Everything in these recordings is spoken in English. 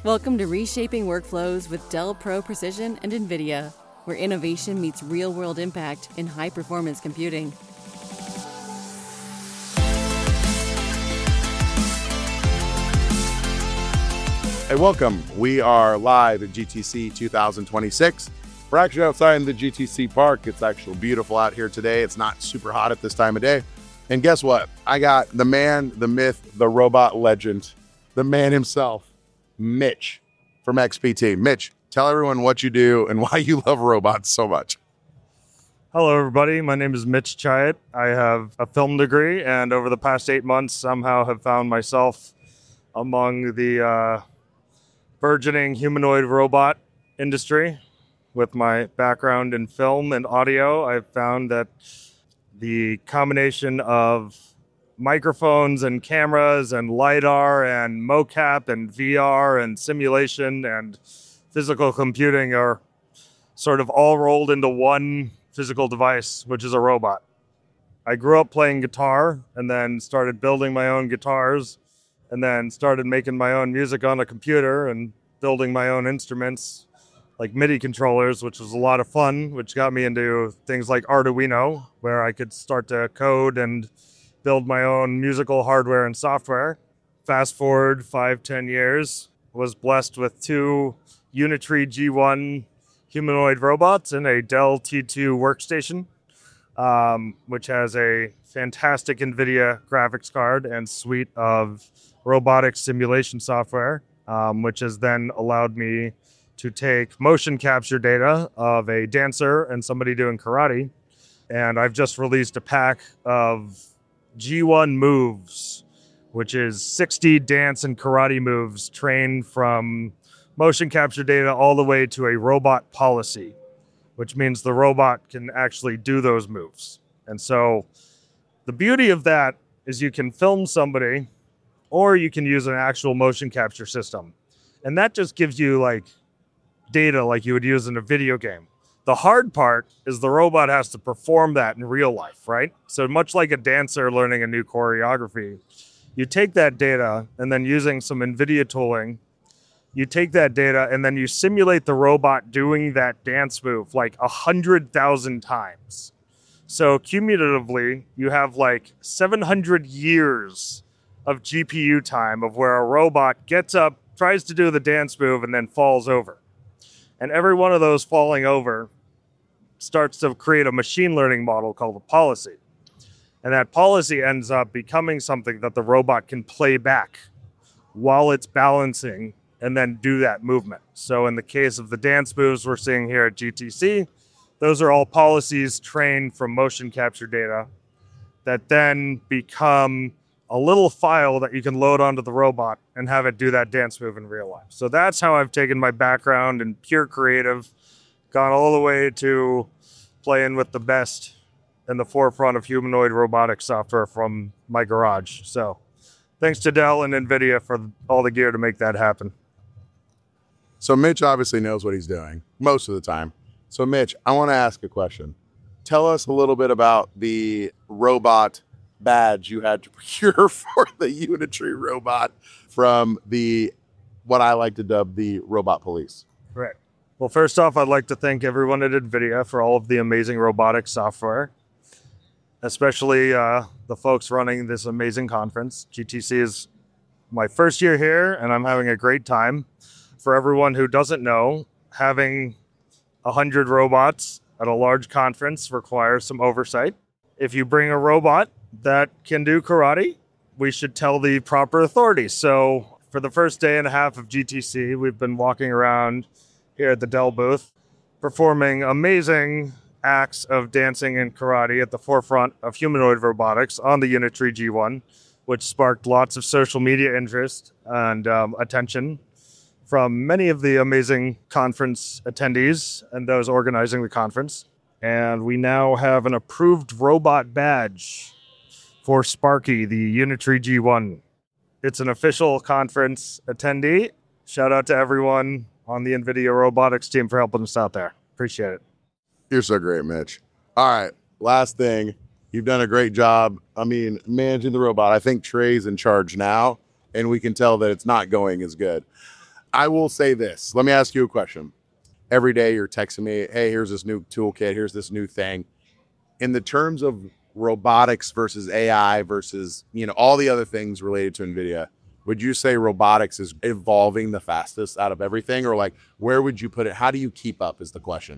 Welcome to Reshaping Workflows with Dell Pro Precision and NVIDIA, where innovation meets real-world impact in high-performance computing. Hey, welcome. We are live at GTC 2026. We're actually outside in the GTC park. It's actually beautiful out here today. It's not super hot at this time of day. And guess what? I got the man, the myth, the robot legend, the man himself, Mitch from XPT. Mitch, tell everyone what you do and why you love robots so much. Hello, everybody. My name is Mitch Chiat. I have a film degree, and over the past 8 months, somehow have found myself among the burgeoning humanoid robot industry. With my background in film and audio, I've found that the combination of microphones and cameras and LiDAR and mocap and VR and simulation and physical computing are sort of all rolled into one physical device, which is a robot. I grew up playing guitar and then started building my own guitars and then started making my own music on a computer and building my own instruments like MIDI controllers, which was a lot of fun, which got me into things like Arduino, where I could start to code and build my own musical hardware and software. Fast forward 5-10 years, was blessed with 2 Unitree G1 humanoid robots and a Dell T2 workstation, which has a fantastic NVIDIA graphics card and suite of robotic simulation software, which has then allowed me to take motion capture data of a dancer and somebody doing karate. And I've just released a pack of G1 moves, which is 60 dance and karate moves trained from motion capture data all the way to a robot policy, which means the robot can actually do those moves. And so the beauty of that is you can film somebody or you can use an actual motion capture system. And that just gives you like data like you would use in a video game. The hard part is the robot has to perform that in real life, right? So much like a dancer learning a new choreography, you take that data and then using some NVIDIA tooling, you take that data and then you simulate the robot doing that dance move like 100,000 times. So cumulatively, you have like 700 years of GPU time of where a robot gets up, tries to do the dance move, and then falls over. And every one of those falling over starts to create a machine learning model called a policy. And that policy ends up becoming something that the robot can play back while it's balancing and then do that movement. So in the case of the dance moves we're seeing here at GTC, those are all policies trained from motion capture data that then become a little file that you can load onto the robot and have it do that dance move in real life. So that's how I've taken my background in pure creative, gone all the way to playing with the best in the forefront of humanoid robotic software from my garage. So thanks to Dell and NVIDIA for all the gear to make that happen. So Mitch obviously knows what he's doing most of the time. So Mitch, I want to ask a question. Tell us a little bit about the robot badge you had to procure for the Unitree robot from the, what I like to dub the robot police. Right. Well, first off, I'd like to thank everyone at NVIDIA for all of the amazing robotics software, especially the folks running this amazing conference. GTC is my first year here, and I'm having a great time. For everyone who doesn't know, having 100 robots at a large conference requires some oversight. If you bring a robot that can do karate, we should tell the proper authorities. So for the first day and a half of GTC, we've been walking around here at the Dell booth, performing amazing acts of dancing and karate at the forefront of humanoid robotics on the Unitree G1, which sparked lots of social media interest and attention from many of the amazing conference attendees and those organizing the conference. And we now have an approved robot badge for Sparky, the Unitree G1. It's an official conference attendee. Shout out to everyone on the NVIDIA robotics team for helping us out there. Appreciate it. You're so great, Mitch. All right, last thing. You've done a great job. I mean, managing the robot. I think Trey's in charge now, and we can tell that it's not going as good. I will say this. Let me ask you a question. Every day you're texting me, hey, here's this new toolkit, here's this new thing. In the terms of robotics versus AI versus, all the other things related to NVIDIA, would you say robotics is evolving the fastest out of everything? Or like, where would you put it? How do you keep up is the question.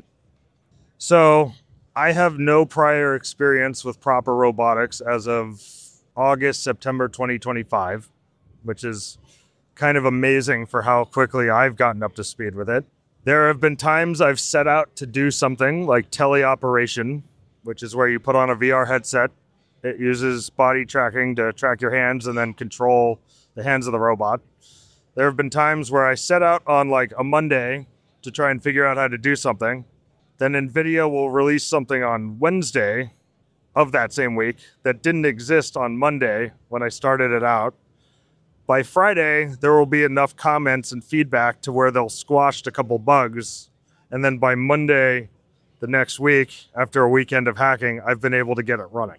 So I have no prior experience with proper robotics as of September 2025, which is kind of amazing for how quickly I've gotten up to speed with it. There have been times I've set out to do something like teleoperation, which is where you put on a VR headset. It uses body tracking to track your hands and then control the hands of the robot. There have been times where I set out on like a Monday to try and figure out how to do something. Then NVIDIA will release something on Wednesday of that same week that didn't exist on Monday when I started it out. By Friday, there will be enough comments and feedback to where they'll squash a couple bugs. And then by Monday, the next week, after a weekend of hacking, I've been able to get it running.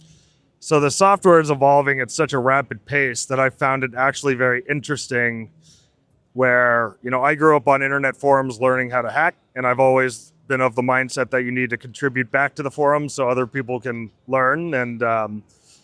So the software is evolving at such a rapid pace that I found it actually very interesting where, I grew up on internet forums learning how to hack, and I've always been of the mindset that you need to contribute back to the forum so other people can learn. And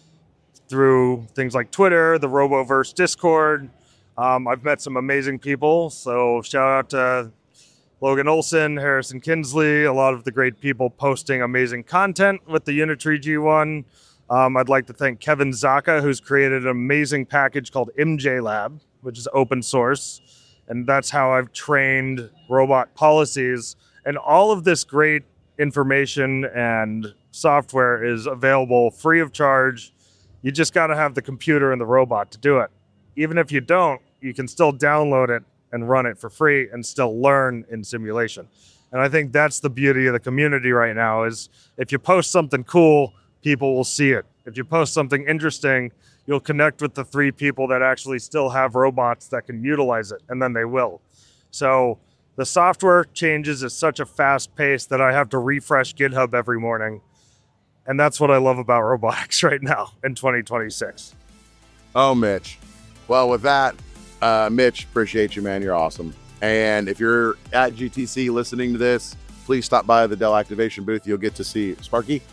through things like Twitter, the Roboverse Discord, I've met some amazing people. So shout out to Logan Olson, Harrison Kinsley, a lot of the great people posting amazing content with the Unitree G1. I'd like to thank Kevin Zaka, who's created an amazing package called MJ Lab, which is open source. And that's how I've trained robot policies. And all of this great information and software is available free of charge. You just got to have the computer and the robot to do it. Even if you don't, you can still download it and run it for free and still learn in simulation. And I think that's the beauty of the community right now is if you post something cool, people will see it. If you post something interesting, you'll connect with the 3 people that actually still have robots that can utilize it, and then they will. So the software changes at such a fast pace that I have to refresh GitHub every morning. And that's what I love about robotics right now in 2026. Oh, Mitch. Well, with that, Mitch, appreciate you, man. You're awesome. And if you're at GTC listening to this, please stop by the Dell Activation booth. You'll get to see Sparky,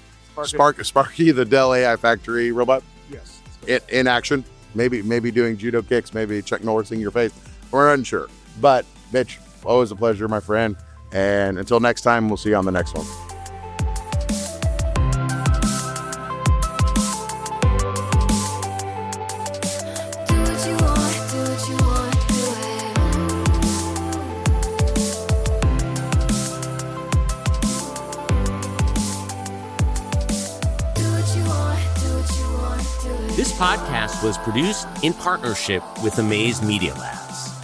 the Dell AI Factory robot. Yes. In action. Maybe doing judo kicks, maybe Chuck Norrising your face. We're unsure. But Mitch, always a pleasure, my friend. And until next time, we'll see you on the next one. This podcast was produced in partnership with Amaze Media Labs.